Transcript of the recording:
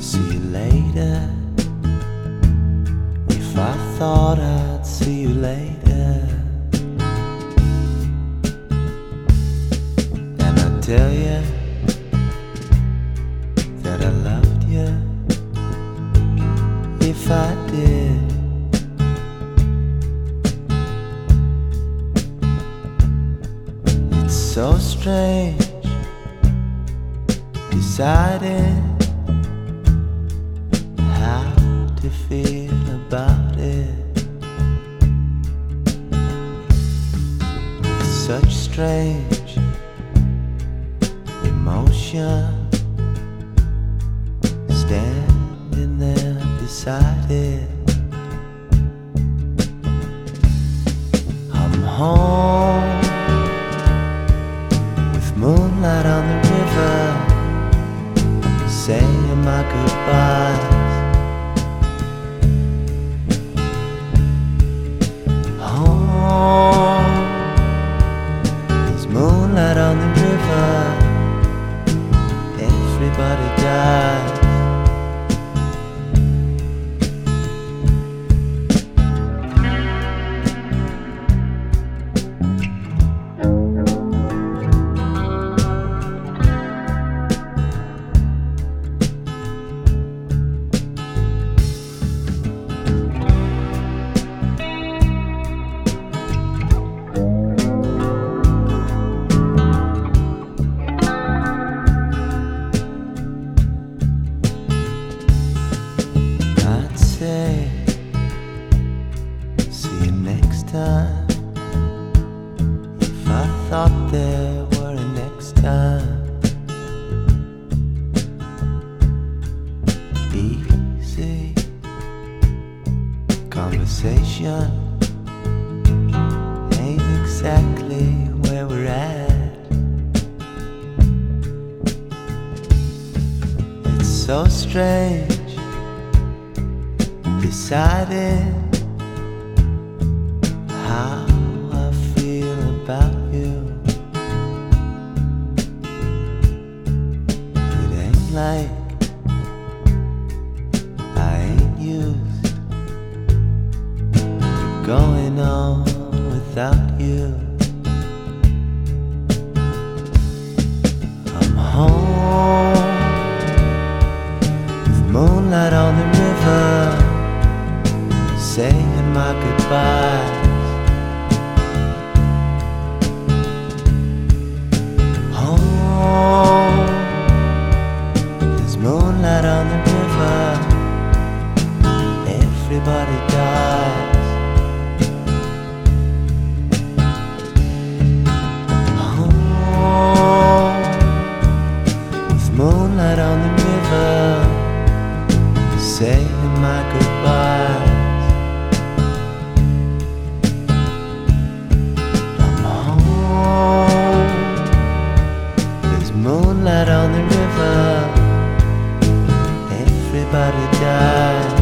See you later. If I thought I'd see you later, and I tell you that I loved you, if I did, it's so strange deciding how to feel about it, with such strange emotion standing there beside it. I'm home with moonlight on the river, saying my goodbyes. Home, there's moonlight on the river, everybody dies. See you next time. If I thought there were a next time, easy conversation ain't exactly where we're at. It's so strange deciding how I feel about you. It ain't like I ain't used to going on without you. I'm home with moonlight on the river, saying my goodbyes. Home, there's moonlight on the river, everybody dies. Home, with moonlight on the river, saying my goodbyes. Moonlight on the river, everybody dies.